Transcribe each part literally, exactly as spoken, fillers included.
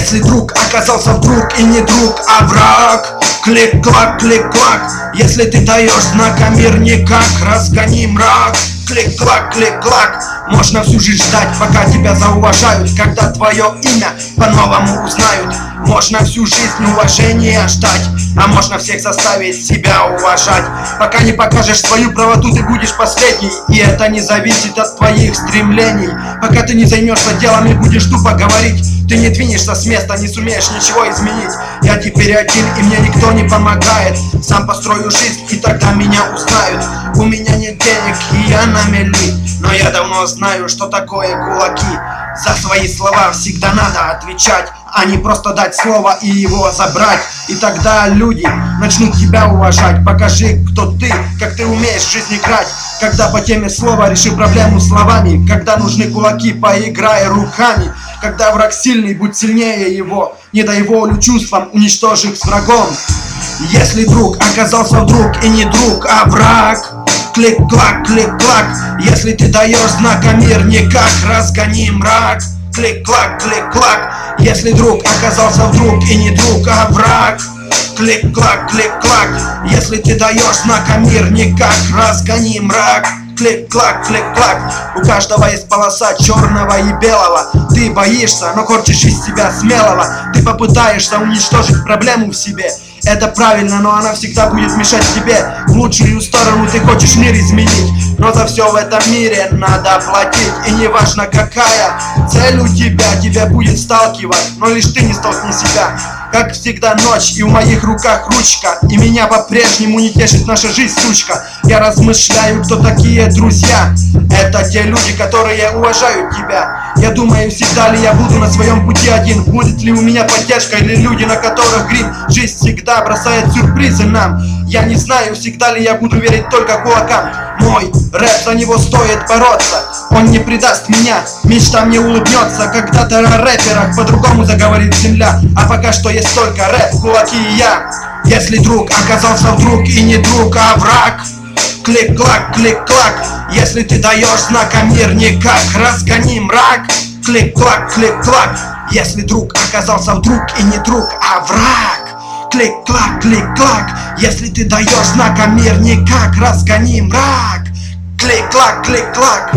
Если друг оказался вдруг и не друг, а враг. Клик-клак, клик-клак. Если ты даешь знак, а мир никак. Разгони мрак. Клик-клак, клик-клак. Можно всю жизнь ждать, пока тебя зауважают, когда твое имя по-новому узнают. Можно всю жизнь уважения ждать, а можно всех заставить себя уважать. Пока не покажешь свою правоту, ты будешь последний, и это не зависит от твоих стремлений. Пока ты не займешься делом и будешь тупо говорить, ты не двинешься с места, не сумеешь ничего изменить. Я теперь один, и мне никто не помогает. Сам построю жизнь, и тогда меня узнают. У меня нет денег, и я на мели, но я давно знаю, что такое кулаки. За свои слова всегда надо отвечать, а не просто дать слово и его забрать. И тогда люди начнут тебя уважать. Покажи, кто ты, как ты умеешь в жизнь играть. Когда по теме слова реши проблему словами. Когда нужны кулаки, поиграй руками. Когда враг сильный, будь сильнее его. Не дай волю чувствам, уничтожь их с врагом. Если друг оказался вдруг и не друг, а враг. Клик-клак, клик-клак. Если ты даешь знак, а мир никак. Разгони мрак. Клик-клак, клик-клак. Если друг оказался вдруг и не друг, а враг. Клик-клак, клик-клак. Если ты даешь знак, а мир никак. Разгони мрак. Клик-клак, клик-клак. У каждого есть полоса черного и белого. Ты боишься, но корчишь из себя смелого. Ты попытаешься уничтожить проблему в себе. Это правильно, но она всегда будет мешать тебе. В лучшую сторону ты хочешь мир изменить, но за все в этом мире надо платить. И не важно какая цель у тебя, тебя будет сталкивать, но лишь ты не столкни себя. Как всегда ночь, и в моих руках ручка, и меня по-прежнему не тешит наша жизнь, сучка. Я размышляю, кто такие друзья. Это те люди, которые уважают тебя. Я думаю, всегда ли я буду на своем пути один. Будет ли у меня поддержка или люди, на которых грим. Жизнь всегда бросает сюрпризы нам. Я не знаю, всегда ли я буду верить только кулакам. Мой рэп, за него стоит бороться. Он не предаст меня, мечта мне улыбнется. Когда-то о рэперах по-другому заговорит земля. А пока что есть только рэп, кулаки и я. Если друг оказался вдруг и не друг, а враг. Клик-клак, клик-клак. Если ты даешь знак, а мир никак. Разгони мрак. Клик-клак, клик-клак. Если друг оказался вдруг и не друг, а враг. Клик-клак, клик-клак. Если ты даешь знак, а мир никак. Разгони мрак. Клик-клак, клик-клак.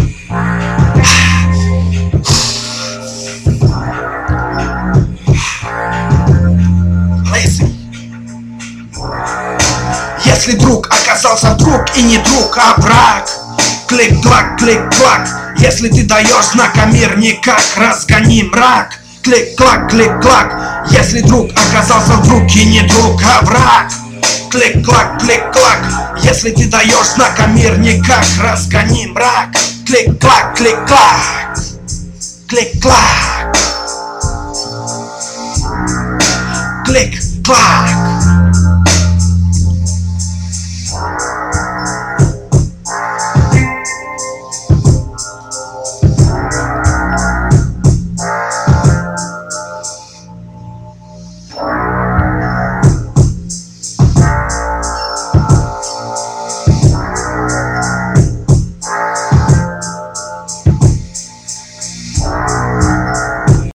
Если друг оказался вдруг и не друг, а враг. Клик-клак, клик-клак. Если ты даешь знак, а мир никак. Разгони мрак. Клик-клак, клик-клак. Если друг оказался вдруг и не друг, а враг. Клик-клак, клик-клак. Если ты даешь знак, а мир никак. Разгони мрак. Клик-клак, клик-клак. Клик-клак. Клик-клак.